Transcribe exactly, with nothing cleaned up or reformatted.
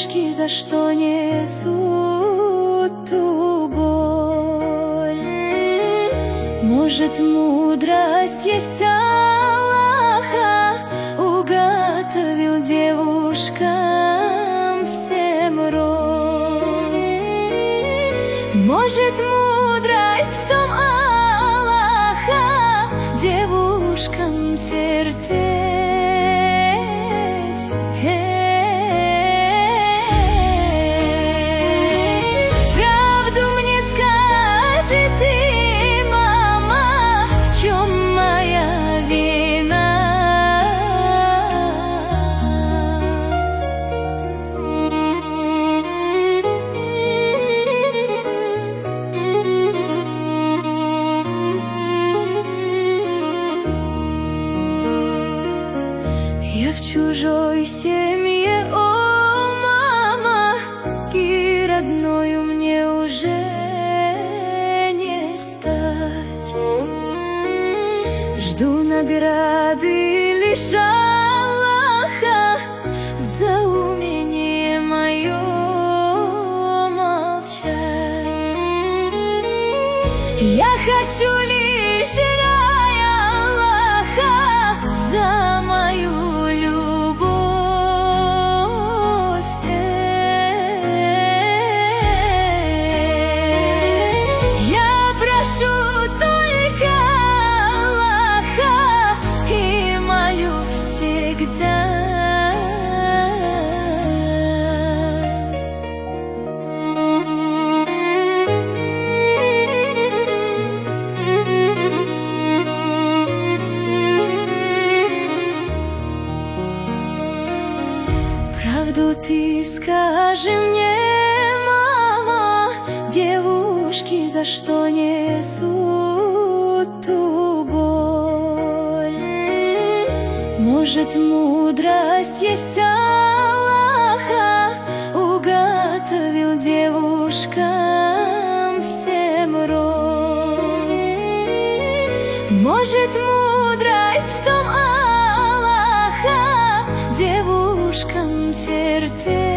девушки за что несут ту боль? Может, мудрость есть Аллаха, уготовил девушкам всем роль. Может, мудрость в том Аллаха, девушкам терпеть. Правду мне скажи ты, мама, в чем моя вина? Я в чужой семье, о, мама, и родною мне уже не стать. Жду награды лишь Аллаха за умение мое молчать. Я хочу лишь рая Аллаха за мою правду ты скажи мне, мама, девушки за что несут ту боль? Может, мудрость есть Аллаха, уготовил девушкам всем роль. Может, мудрость в том Аллаха, девушкам терпеть.